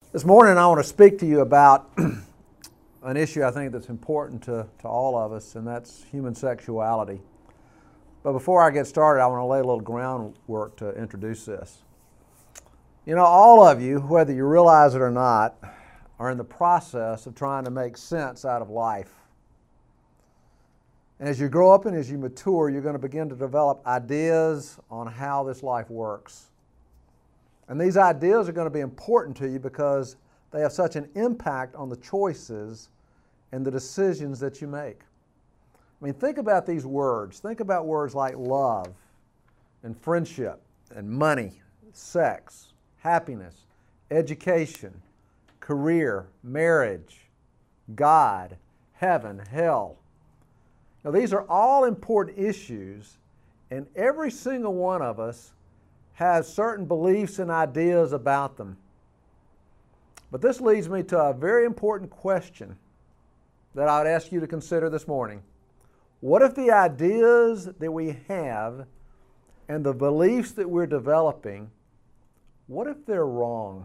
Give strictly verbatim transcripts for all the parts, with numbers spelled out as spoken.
This morning I want to speak to you about an issue I think that's important to, to all of us, and that's human sexuality. But before I get started, I want to lay a little groundwork to introduce this. You know, all of you, whether you realize it or not, are in the process of trying to make sense out of life. And as you grow up and as you mature, you're going to begin to develop ideas on how this life works. And these ideas are going to be important to you because they have such an impact on the choices and the decisions that you make. I mean, think about these words. Think about words like love and friendship and money, sex, happiness, education, career, marriage, God, heaven, hell. Now, these are all important issues, and every single one of us has certain beliefs and ideas about them. But this leads me to a very important question that I would ask you to consider this morning. What if the ideas that we have and the beliefs that we're developing, what if they're wrong?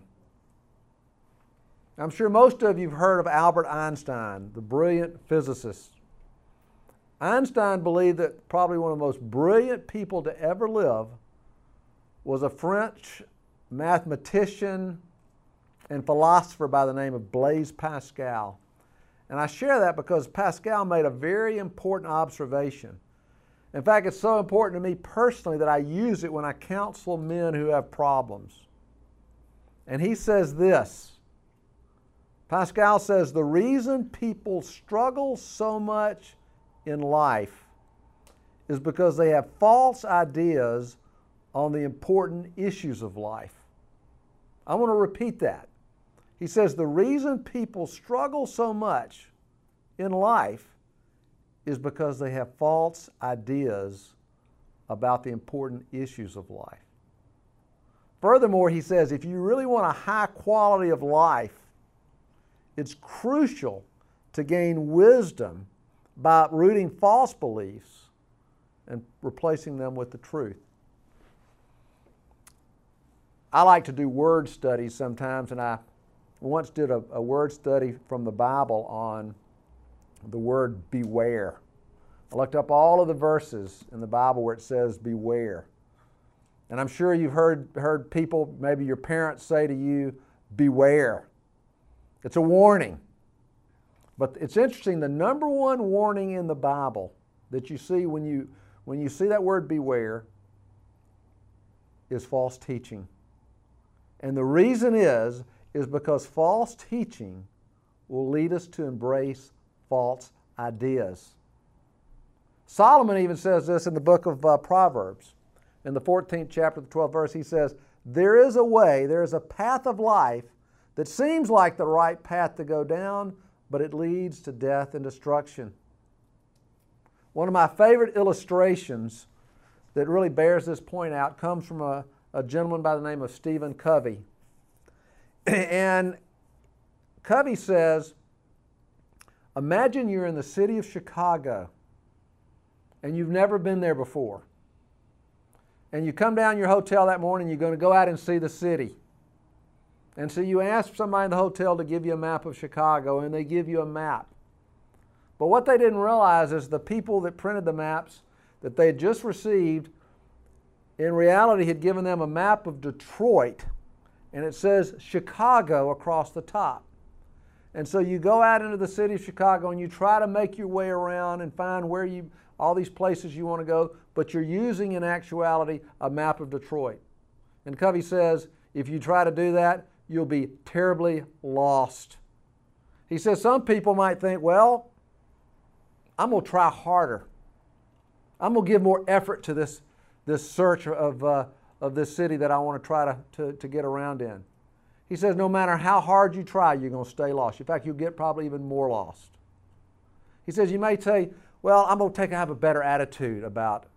I'm sure most of you have heard of Albert Einstein, the brilliant physicist. Einstein believed that probably one of the most brilliant people to ever live was a French mathematician and philosopher by the name of Blaise Pascal. And I share that because Pascal made a very important observation. In fact, it's so important to me personally that I use it when I counsel men who have problems. And he says this. Pascal says, the reason people struggle so much in life is because they have false ideas on the important issues of life. I want to repeat that. He says the reason people struggle so much in life is because they have false ideas about the important issues of life. Furthermore, he says if you really want a high quality of life, it's crucial to gain wisdom by uprooting false beliefs and replacing them with the truth. I like to do word studies sometimes, and I once did a, a word study from the Bible on the word beware. I looked up all of the verses in the Bible where it says beware. And I'm sure you've heard, heard people, maybe your parents say to you, beware. It's a warning. But it's interesting, the number one warning in the Bible that you see when you, when you see that word beware is false teaching. And the reason is, is because false teaching will lead us to embrace false ideas. Solomon even says this in the book of uh, Proverbs. In the fourteenth chapter, the twelfth verse, he says, there is a way, there is a path of life that seems like the right path to go down, but it leads to death and destruction. One of my favorite illustrations that really bears this point out comes from a a gentleman by the name of Stephen Covey. And Covey says, imagine you're in the city of Chicago and you've never been there before. And you come down your hotel that morning, you're going to go out and see the city. And so you ask somebody in the hotel to give you a map of Chicago, and they give you a map. But what they didn't realize is the people that printed the maps that they had just received in reality had given them a map of Detroit, and it says Chicago across the top. And so you go out into the city of Chicago and you try to make your way around and find where you, all these places you want to go, but you're using in actuality a map of Detroit. And Covey says, if you try to do that, you'll be terribly lost. He says some people might think, well, I'm going to try harder. I'm going to give more effort to this this search of, uh, of this city that I want to try to, to, to get around in. He says no matter how hard you try, you're going to stay lost. In fact, you'll get probably even more lost. He says you may say, well, I'm going to take have a better attitude about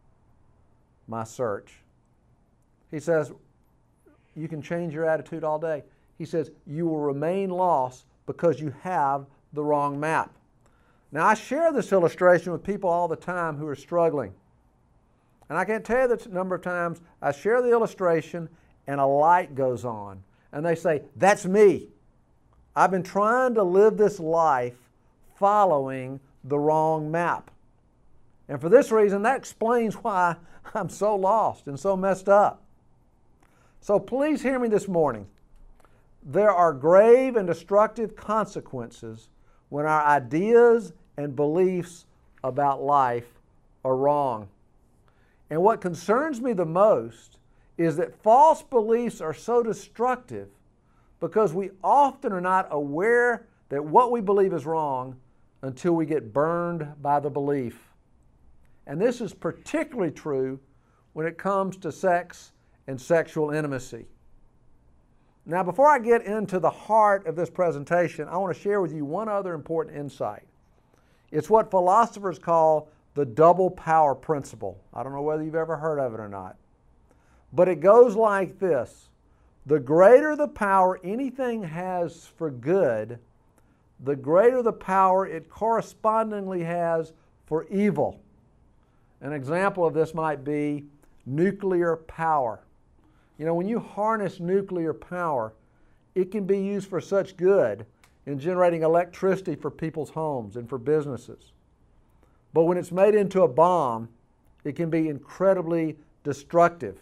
my search. He says you can change your attitude all day. He says you will remain lost because you have the wrong map. Now, I share this illustration with people all the time who are struggling. And I can't tell you the number of times I share the illustration and a light goes on. and they say, that's me. I've been trying to live this life following the wrong map. And for this reason, that explains why I'm so lost and so messed up. So please hear me this morning. There are grave and destructive consequences when our ideas and beliefs about life are wrong. And what concerns me the most is that false beliefs are so destructive because we often are not aware that what we believe is wrong until we get burned by the belief. And this is particularly true when it comes to sex and sexual intimacy. Now, before I get into the heart of this presentation, I want to share with you one other important insight. It's what philosophers call the double power principle. I don't know whether you've ever heard of it or not. But it goes like this. The greater the power anything has for good, the greater the power it correspondingly has for evil. An example of this might be nuclear power. You know, when you harness nuclear power, it can be used for such good in generating electricity for people's homes and for businesses. But when it's made into a bomb, it can be incredibly destructive.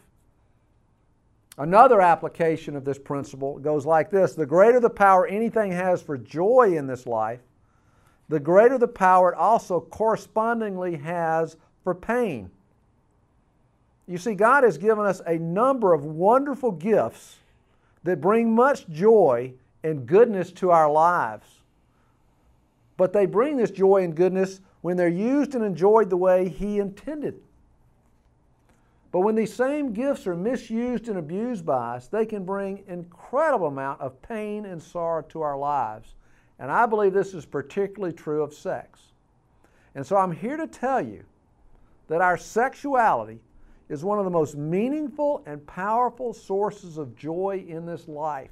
Another application of this principle goes like this. The greater the power anything has for joy in this life, the greater the power it also correspondingly has for pain. You see, God has given us a number of wonderful gifts that bring much joy and goodness to our lives. But they bring this joy and goodness when they're used and enjoyed the way He intended. But when these same gifts are misused and abused by us, they can bring incredible amount of pain and sorrow to our lives. And I believe this is particularly true of sex. And so I'm here to tell you that our sexuality is one of the most meaningful and powerful sources of joy in this life.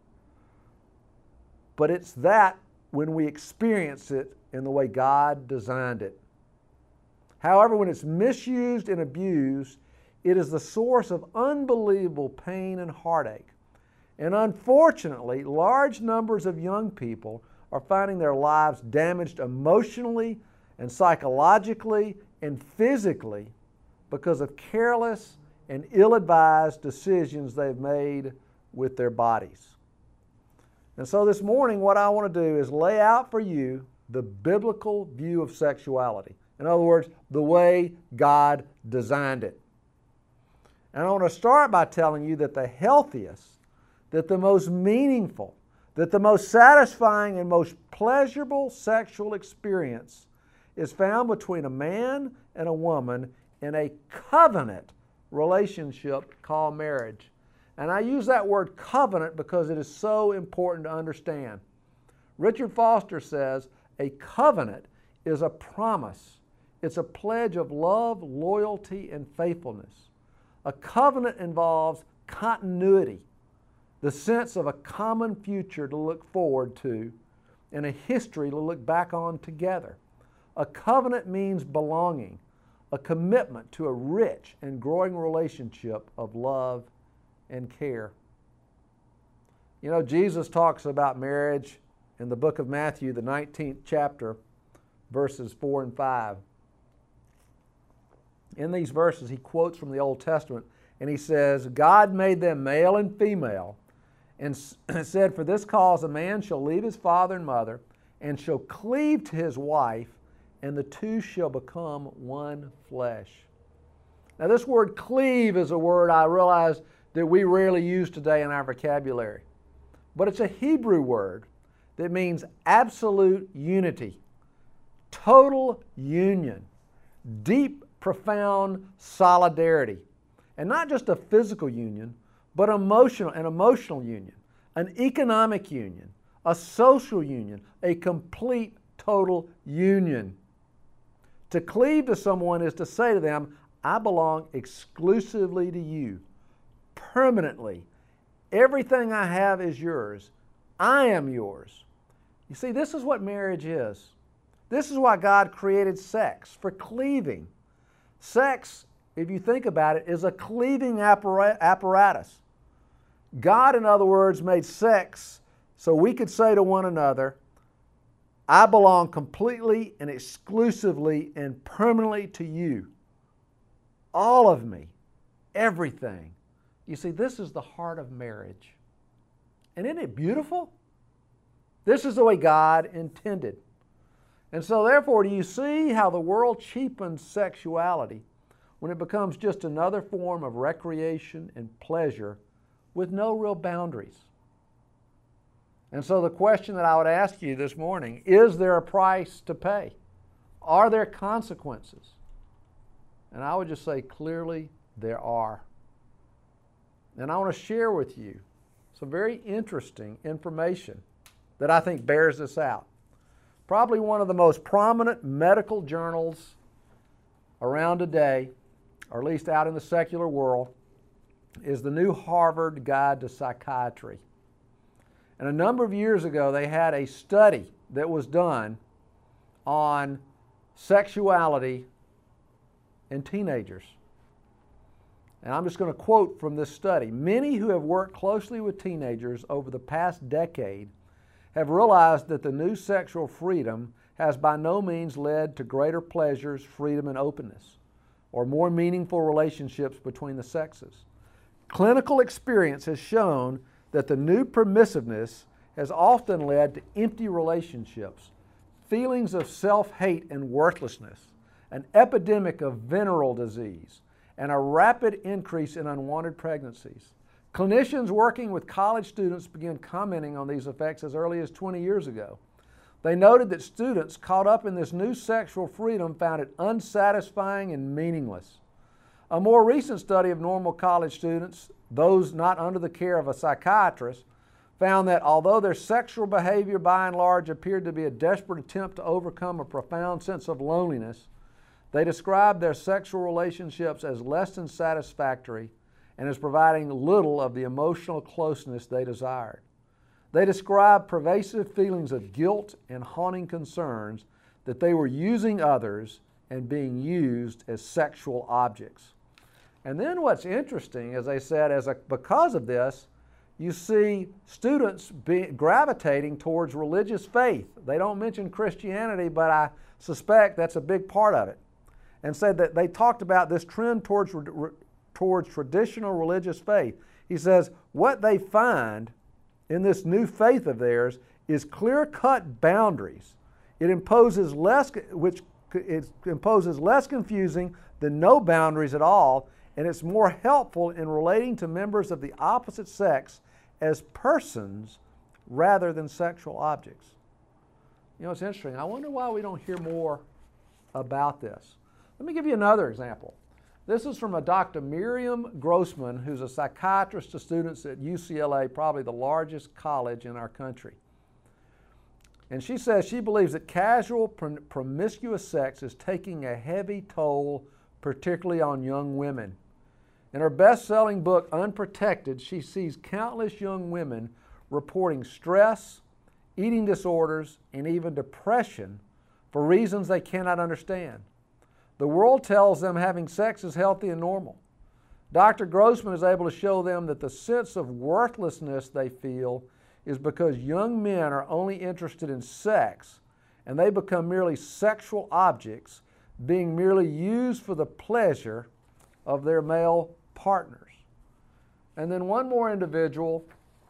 But it's that when we experience it in the way God designed it. However, when it's misused and abused, it is the source of unbelievable pain and heartache. And unfortunately, large numbers of young people are finding their lives damaged emotionally and psychologically and physically because of careless and ill-advised decisions they've made with their bodies. And so this morning, what I want to do is lay out for you the biblical view of sexuality. In other words, the way God designed it. And I want to start by telling you that the healthiest, that the most meaningful, that the most satisfying and most pleasurable sexual experience is found between a man and a woman in a covenant relationship called marriage. And I use that word covenant because it is so important to understand. Richard Foster says, a covenant is a promise. It's a pledge of love, loyalty, and faithfulness. A covenant involves continuity, the sense of a common future to look forward to, and a history to look back on together. A covenant means belonging, a commitment to a rich and growing relationship of love and care. You know, Jesus talks about marriage in the book of Matthew, the nineteenth chapter, verses four and five. In these verses, he quotes from the Old Testament, and he says, God made them male and female, and said, for this cause a man shall leave his father and mother, and shall cleave to his wife, and the two shall become one flesh. Now this word cleave is a word I realize that we rarely use today in our vocabulary. But it's a Hebrew word that means absolute unity, total union, deep, profound solidarity. And not just a physical union, but emotional, an emotional union, an economic union, a social union, a complete, total union. To cleave to someone is to say to them, I belong exclusively to you, permanently. Everything I have is yours. I am yours. You see, this is what marriage is. This is why God created sex, for cleaving. Sex, if you think about it, is a cleaving appara- apparatus. God, in other words, made sex so we could say to one another, I belong completely and exclusively and permanently to you. All of me. Everything. You see, this is the heart of marriage. And isn't it beautiful? This is the way God intended. And so therefore, do you see how the world cheapens sexuality when it becomes just another form of recreation and pleasure with no real boundaries? And so the question that I would ask you this morning, is there a price to pay? Are there consequences? And I would just say clearly there are. And I want to share with you some very interesting information that I think bears this out. Probably one of the most prominent medical journals around today, or at least out in the secular world, is the new Harvard Guide to Psychiatry. And a number of years ago, they had a study that was done on sexuality in teenagers. And I'm just going to quote from this study. Many who have worked closely with teenagers over the past decade have realized that the new sexual freedom has by no means led to greater pleasures, freedom, and openness, or more meaningful relationships between the sexes. Clinical experience has shown that the new permissiveness has often led to empty relationships, feelings of self-hate and worthlessness, an epidemic of venereal disease, and a rapid increase in unwanted pregnancies. Clinicians working with college students began commenting on these effects as early as twenty years ago. They noted that students caught up in this new sexual freedom found it unsatisfying and meaningless. A more recent study of normal college students, those not under the care of a psychiatrist, found that although their sexual behavior by and large appeared to be a desperate attempt to overcome a profound sense of loneliness, they described their sexual relationships as less than satisfactory and as providing little of the emotional closeness they desired. They described pervasive feelings of guilt and haunting concerns that they were using others and being used as sexual objects. And then what's interesting, as I said, as a, because of this, you see students be, gravitating towards religious faith. They don't mention Christianity, but I suspect that's a big part of it. And said that they talked about this trend towards, towards traditional religious faith. He says, what they find in this new faith of theirs is clear-cut boundaries. It imposes less, which it imposes less confusing than no boundaries at all, and it's more helpful in relating to members of the opposite sex as persons rather than sexual objects. You know, it's interesting. I wonder why we don't hear more about this. Let me give you another example. This is from a Doctor Miriam Grossman, who's a psychiatrist to students at U C L A, probably the largest college in our country. And she says she believes that casual, promiscuous sex is taking a heavy toll, particularly on young women. In her best-selling book, Unprotected, she sees countless young women reporting stress, eating disorders, and even depression for reasons they cannot understand. The world tells them having sex is healthy and normal. Doctor Grossman is able to show them that the sense of worthlessness they feel is because young men are only interested in sex and they become merely sexual objects, being merely used for the pleasure of their male partners. And then one more individual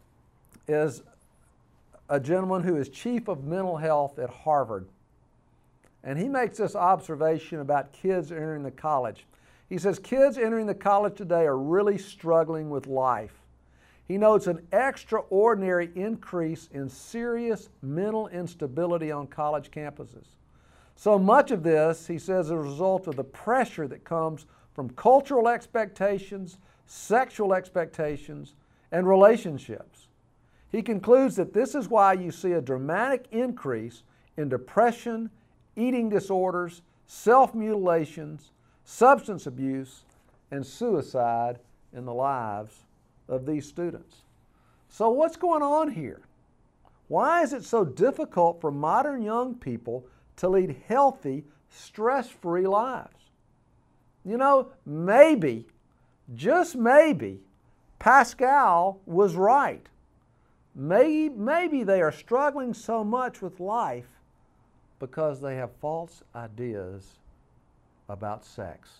is a gentleman who is chief of mental health at Harvard. And he makes this observation about kids entering the college. He says, kids entering the college today are really struggling with life. He notes an extraordinary increase in serious mental instability on college campuses. So much of this, he says, is a result of the pressure that comes from cultural expectations, sexual expectations, and relationships. He concludes that this is why you see a dramatic increase in depression, eating disorders, self-mutilations, substance abuse, and suicide in the lives of these students. So what's going on here? Why is it so difficult for modern young people to lead healthy, stress-free lives? You know, maybe, just maybe, Pascal was right. Maybe, maybe they are struggling so much with life because they have false ideas about sex.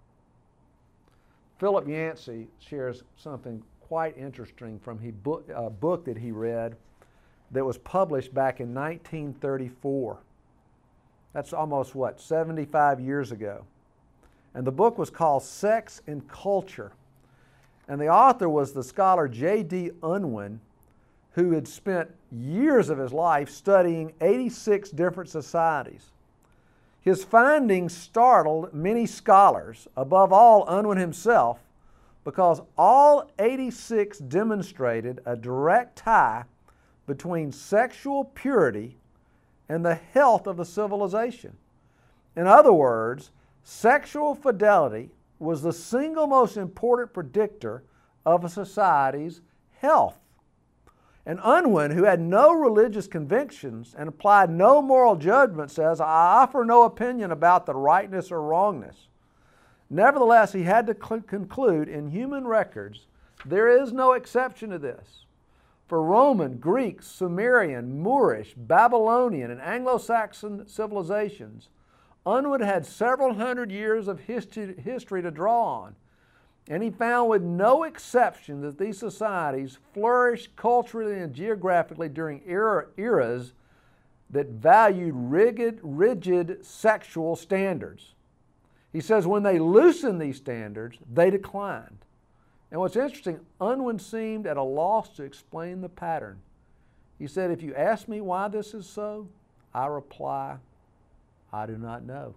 Philip Yancey shares something quite interesting from a book, a book that he read that was published back in nineteen thirty-four. That's almost, what, seventy-five years ago. And the book was called Sex and Culture. And the author was the scholar J D Unwin, who had spent years of his life studying eighty-six different societies. His findings startled many scholars, above all Unwin himself, because all eighty-six demonstrated a direct tie between sexual purity and the health of the civilization. In other words, sexual fidelity was the single most important predictor of a society's health. And Unwin, who had no religious convictions and applied no moral judgment, says, I offer no opinion about the rightness or wrongness. Nevertheless, he had to cl- conclude in human records, there is no exception to this. For Roman, Greek, Sumerian, Moorish, Babylonian, and Anglo-Saxon civilizations, Unwin had several hundred years of history, history to draw on. And he found with no exception that these societies flourished culturally and geographically during era, eras that valued rigid, rigid sexual standards. He says when they loosened these standards, they declined. And what's interesting, Unwin seemed at a loss to explain the pattern. He said, if you ask me why this is so, I reply, I do not know.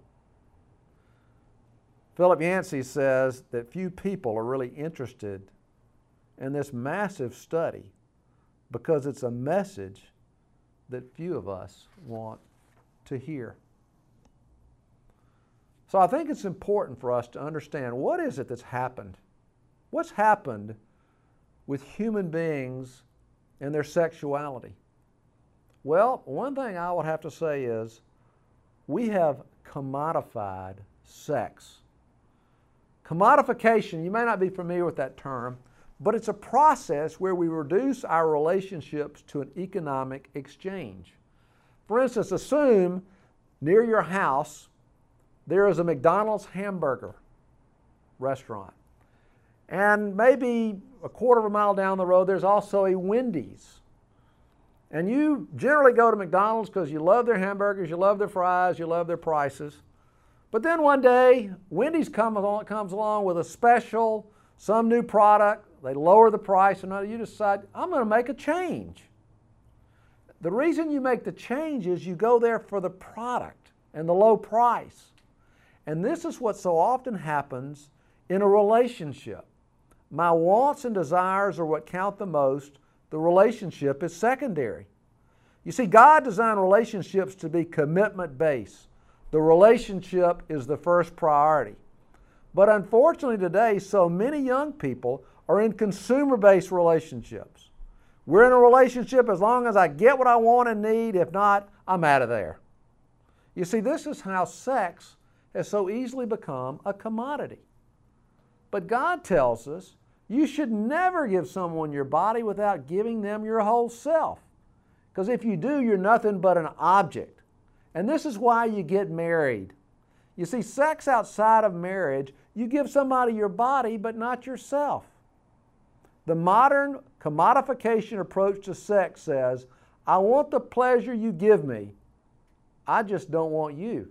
Philip Yancey says that few people are really interested in this massive study because it's a message that few of us want to hear. So I think it's important for us to understand what is it that's happened? What's happened with human beings and their sexuality? Well, one thing I would have to say is we have commodified sex. Commodification, you may not be familiar with that term, but it's a process where we reduce our relationships to an economic exchange. For instance, assume near your house there is a McDonald's hamburger restaurant. And maybe a quarter of a mile down the road there's also a Wendy's. And you generally go to McDonald's because you love their hamburgers, you love their fries, you love their prices. But then one day, Wendy's come along, comes along with a special, some new product. They lower the price, and you decide, I'm going to make a change. The reason you make the change is you go there for the product and the low price. And this is what so often happens in a relationship. My wants and desires are what count the most. The relationship is secondary. You see, God designed relationships to be commitment-based. The relationship is the first priority. But unfortunately today, so many young people are in consumer-based relationships. We're in a relationship as long as I get what I want and need. If not, I'm out of there. You see, this is how sex has so easily become a commodity. But God tells us you should never give someone your body without giving them your whole self. Because if you do, you're nothing but an object. And this is why you get married. You see, sex outside of marriage, you give somebody your body, but not yourself. The modern commodification approach to sex says, I want the pleasure you give me. I just don't want you.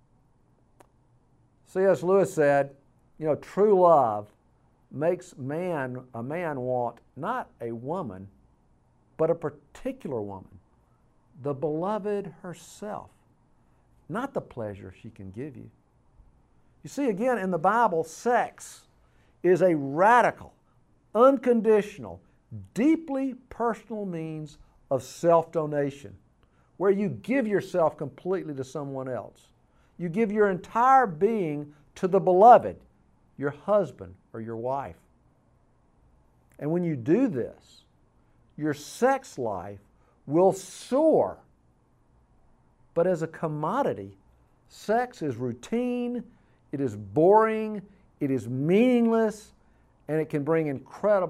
C S Lewis said, you know, true love makes man, a man want not a woman, but a particular woman, the beloved herself. Not the pleasure she can give you. You see, again, in the Bible, sex is a radical, unconditional, deeply personal means of self-donation, where you give yourself completely to someone else. You give your entire being to the beloved, your husband or your wife. And when you do this, your sex life will soar. But as a commodity, sex is routine, it is boring, it is meaningless, and it can bring incredible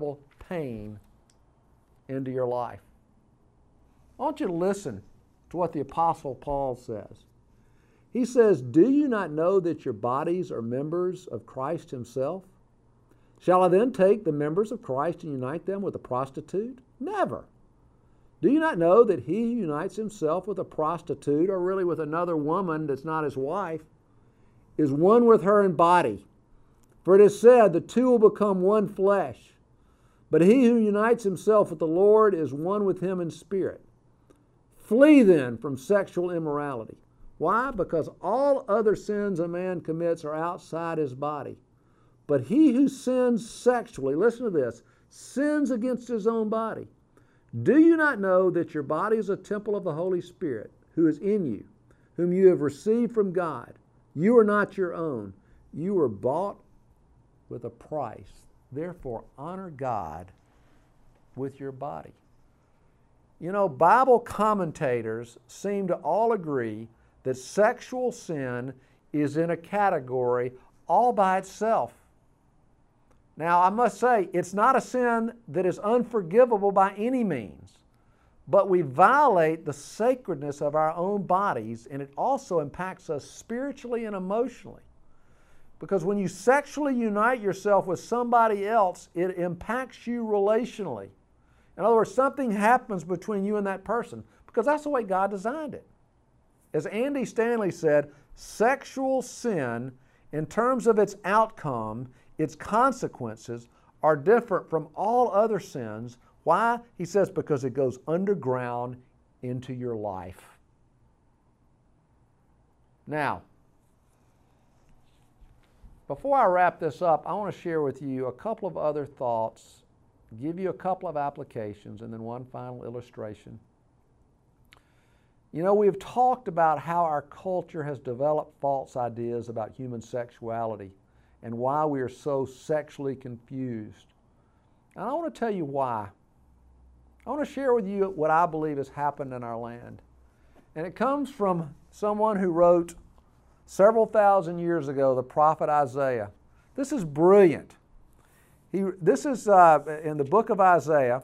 pain into your life. I want you to listen to what the Apostle Paul says. He says, "Do you not know that your bodies are members of Christ himself? Shall I then take the members of Christ and unite them with a prostitute? Never. Do you not know that he who unites himself with a prostitute, or really with another woman that's not his wife, is one with her in body? For it is said, the two will become one flesh. But he who unites himself with the Lord is one with him in spirit. Flee then from sexual immorality." Why? Because all other sins a man commits are outside his body. But he who sins sexually, listen to this, sins against his own body. Do you not know that your body is a temple of the Holy Spirit, who is in you, whom you have received from God? You are not your own. You were bought with a price. Therefore, honor God with your body. You know, Bible commentators seem to all agree that sexual sin is in a category all by itself. Now, I must say, it's not a sin that is unforgivable by any means, but we violate the sacredness of our own bodies, and it also impacts us spiritually and emotionally. Because when you sexually unite yourself with somebody else, it impacts you relationally. In other words, something happens between you and that person, because that's the way God designed it. As Andy Stanley said, sexual sin, in terms of its outcome, its consequences, are different from all other sins. Why? He says, because it goes underground into your life. Now, before I wrap this up, I want to share with you a couple of other thoughts, give you a couple of applications, and then one final illustration. You know, we've talked about how our culture has developed false ideas about human sexuality and why we are so sexually confused. And I want to tell you why. I want to share with you what I believe has happened in our land. And it comes from someone who wrote several thousand years ago, the prophet Isaiah. This is brilliant. He, this is uh, in the book of Isaiah,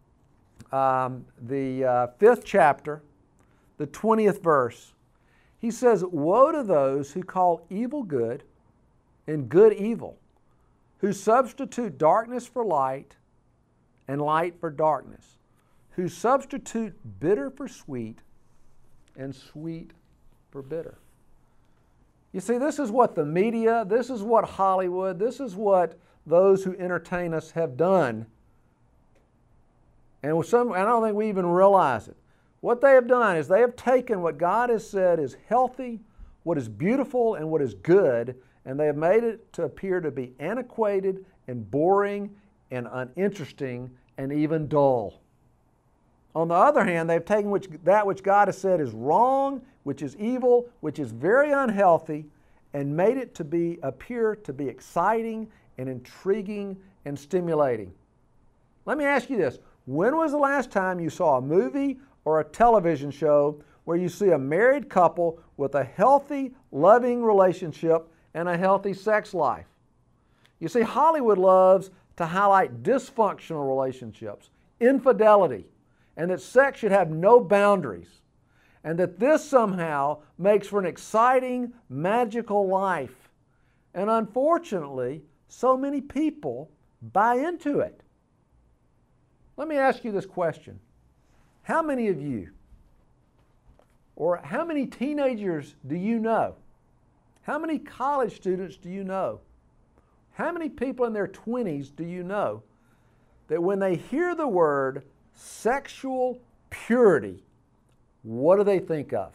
um, the uh, fifth chapter, the twentieth verse. He says, "Woe to those who call evil good and good evil, who substitute darkness for light and light for darkness, who substitute bitter for sweet and sweet for bitter." You see, this is what the media, this is what Hollywood, this is what those who entertain us have done. And with some, I don't think we even realize it. What they have done is they have taken what God has said is healthy, what is beautiful, and what is good, and they have made it to appear to be antiquated and boring and uninteresting and even dull. On the other hand, they've taken which, that which God has said is wrong, which is evil, which is very unhealthy, and made it to be appear to be exciting and intriguing and stimulating. Let me ask you this. When was the last time you saw a movie or a television show where you see a married couple with a healthy, loving relationship and a healthy sex life? You see, Hollywood loves to highlight dysfunctional relationships, infidelity, and that sex should have no boundaries, and that this somehow makes for an exciting, magical life. And unfortunately, so many people buy into it. Let me ask you this question. How many of you, or how many teenagers do you know? How many college students do you know? How many people in their twenties do you know that when they hear the word sexual purity, what do they think of?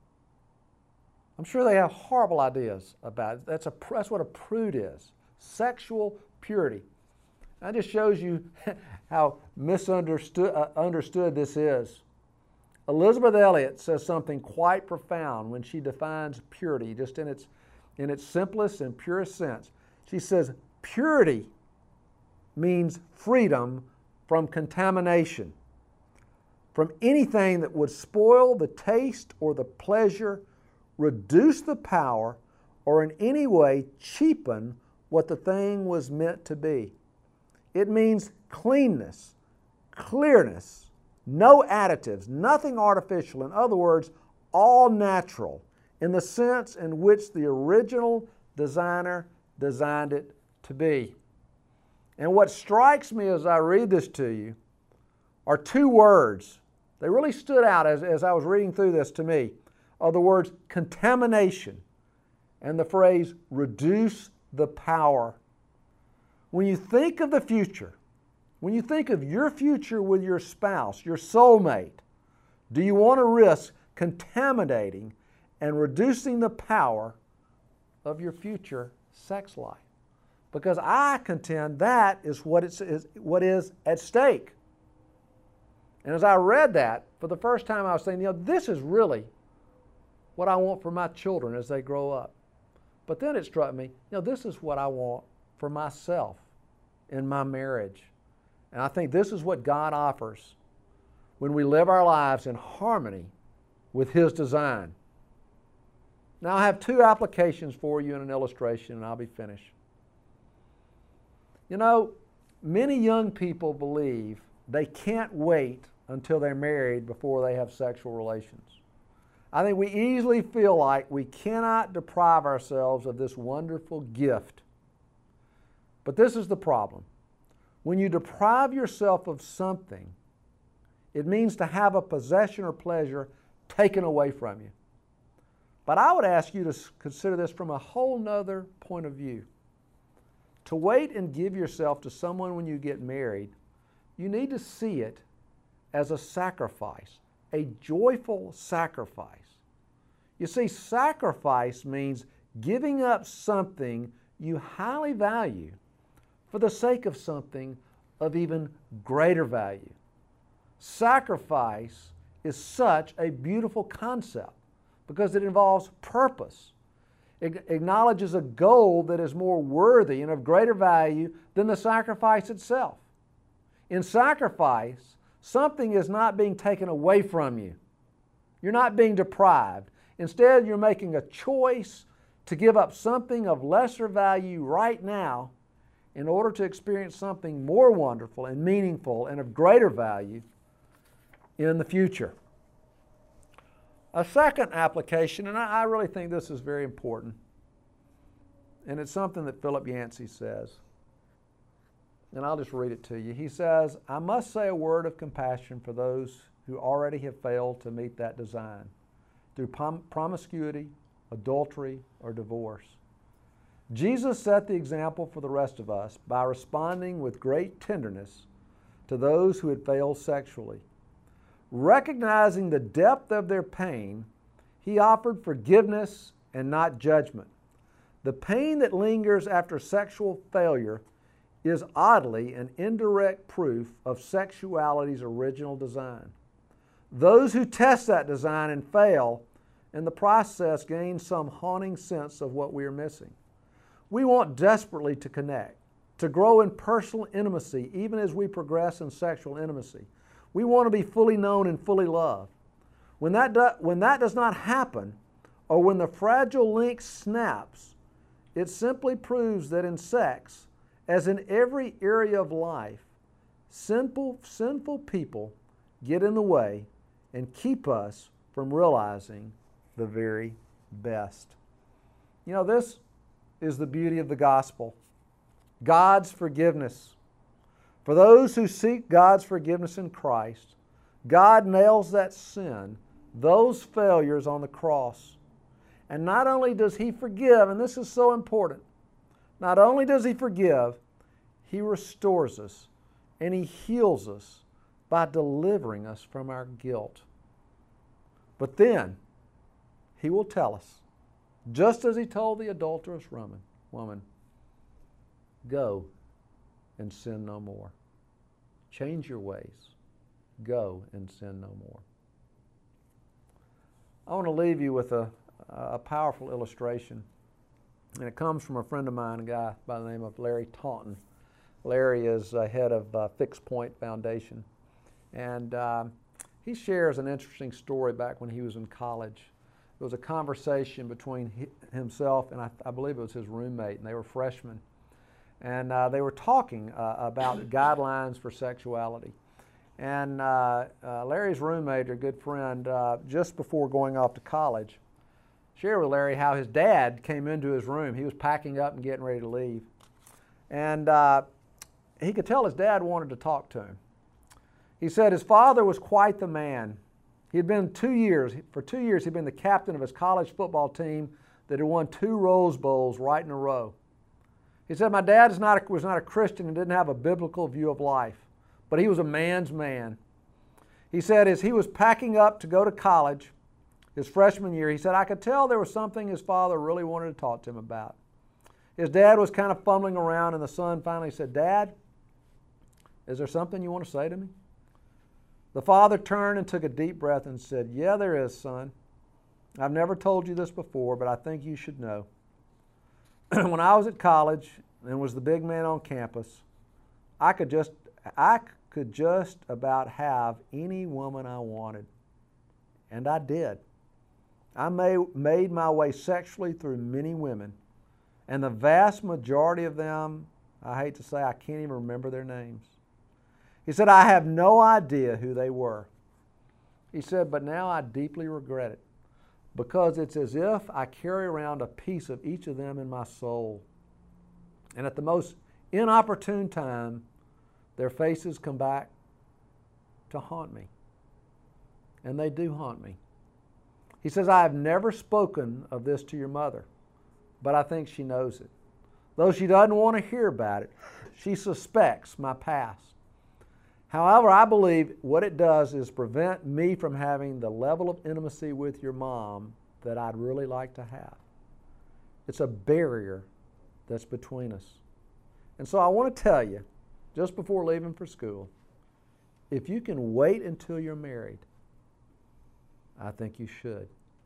I'm sure they have horrible ideas about it. That's, a, that's what a prude is, sexual purity. That just shows you how misunderstood uh, understood this is. Elizabeth Elliot says something quite profound when she defines purity, just in its, in its simplest and purest sense. She says, purity means freedom from contamination, from anything that would spoil the taste or the pleasure, reduce the power, or in any way cheapen what the thing was meant to be. It means cleanness, clearness, no additives, nothing artificial. In other words, all natural in the sense in which the original designer designed it to be. And what strikes me as I read this to you are two words. They really stood out as, as I was reading through this to me, are the words contamination and the phrase reduce the power. When you think of the future, when you think of your future with your spouse, your soulmate, do you want to risk contaminating and reducing the power of your future sex life? Because I contend that is what, it's, is what is at stake. And as I read that, for the first time I was saying, you know, this is really what I want for my children as they grow up. But then it struck me, you know, this is what I want for myself in my marriage. And I think this is what God offers when we live our lives in harmony with His design. Now I have two applications for you in an illustration, and I'll be finished. You know, many young people believe they can't wait until they're married before they have sexual relations. I think we easily feel like we cannot deprive ourselves of this wonderful gift. But this is the problem. When you deprive yourself of something, it means to have a possession or pleasure taken away from you. But I would ask you to consider this from a whole nother point of view. To wait and give yourself to someone when you get married, you need to see it as a sacrifice, a joyful sacrifice. You see, sacrifice means giving up something you highly value for the sake of something of even greater value. Sacrifice is such a beautiful concept because it involves purpose. It acknowledges a goal that is more worthy and of greater value than the sacrifice itself. In sacrifice, something is not being taken away from you. You're not being deprived. Instead, you're making a choice to give up something of lesser value right now in order to experience something more wonderful and meaningful and of greater value in the future. A second application, and I really think this is very important, and it's something that Philip Yancey says, and I'll just read it to you. He says, "I must say a word of compassion for those who already have failed to meet that design through prom- promiscuity, adultery, or divorce. Jesus set the example for the rest of us by responding with great tenderness to those who had failed sexually. Recognizing the depth of their pain, He offered forgiveness and not judgment. The pain that lingers after sexual failure is oddly an indirect proof of sexuality's original design. Those who test that design and fail in the process gain some haunting sense of what we are missing. We want desperately to connect, to grow in personal intimacy even as we progress in sexual intimacy. We want to be fully known and fully loved. When that, do, when that does not happen, or when the fragile link snaps, it simply proves that in sex, as in every area of life, sinful, sinful people get in the way and keep us from realizing the very best." You know, this is the beauty of the gospel. God's forgiveness. For those who seek God's forgiveness in Christ, God nails that sin, those failures on the cross. And not only does He forgive, and this is so important, not only does He forgive, He restores us and He heals us by delivering us from our guilt. But then, He will tell us, just as He told the adulterous woman, woman, "Go and sin no more. Change your ways. Go and sin no more." I want to leave you with a, a powerful illustration, and it comes from a friend of mine, a guy by the name of Larry Taunton. Larry is uh, head of uh, Fixed Point Foundation, and uh, he shares an interesting story back when he was in college. It was a conversation between he, himself and I, I believe it was his roommate, and they were freshmen. and uh, they were talking uh, about guidelines for sexuality. And uh, uh, Larry's roommate, a good friend, uh, just before going off to college, shared with Larry how his dad came into his room. He was packing up and getting ready to leave. And uh, he could tell his dad wanted to talk to him. He said his father was quite the man. He had been two years, for two years he'd been the captain of his college football team that had won two Rose Bowls right in a row. He said, my dad is not a, was not a Christian and didn't have a biblical view of life, but he was a man's man. He said as he was packing up to go to college, his freshman year, he said, I could tell there was something his father really wanted to talk to him about. His dad was kind of fumbling around, and the son finally said, Dad, is there something you want to say to me? The father turned and took a deep breath and said, yeah, there is, son. I've never told you this before, but I think you should know. When I was at college and was the big man on campus, I could just, I could just about have any woman I wanted. And I did. I made, made my way sexually through many women. And the vast majority of them, I hate to say, I can't even remember their names. He said, I have no idea who they were. He said, but now I deeply regret it because it's as if I carry around a piece of each of them in my soul. And at the most inopportune time, their faces come back to haunt me. And they do haunt me. He says, I have never spoken of this to your mother, but I think she knows it. Though she doesn't want to hear about it, she suspects my past. However, I believe what it does is prevent me from having the level of intimacy with your mom that I'd really like to have. It's a barrier that's between us. And so I want to tell you, just before leaving for school, if you can wait until you're married, I think you should.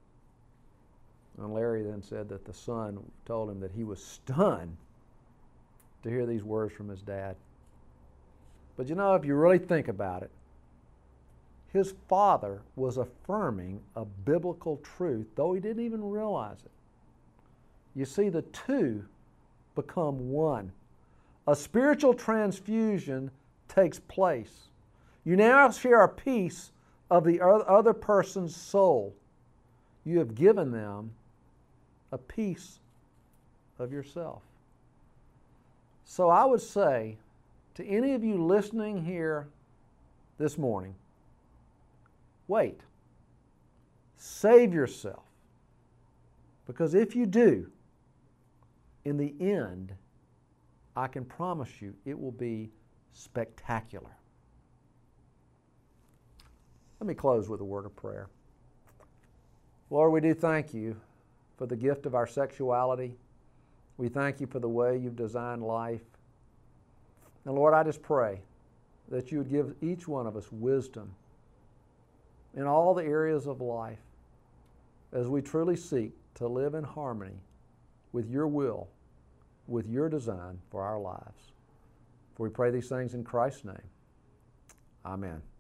And Larry then said that the son told him that he was stunned to hear these words from his dad. But you know, if you really think about it, his father was affirming a biblical truth, though he didn't even realize it. You see, the two become one. A spiritual transfusion takes place. You now share a piece of the other person's soul. You have given them a piece of yourself. So I would say to any of you listening here this morning, wait. Save yourself. Because if you do, in the end, I can promise you it will be spectacular. Let me close with a word of prayer. Lord, we do thank you for the gift of our sexuality. We thank you for the way you've designed life. And Lord, I just pray that you would give each one of us wisdom in all the areas of life as we truly seek to live in harmony with your will, with your design for our lives. For we pray these things in Christ's name. Amen.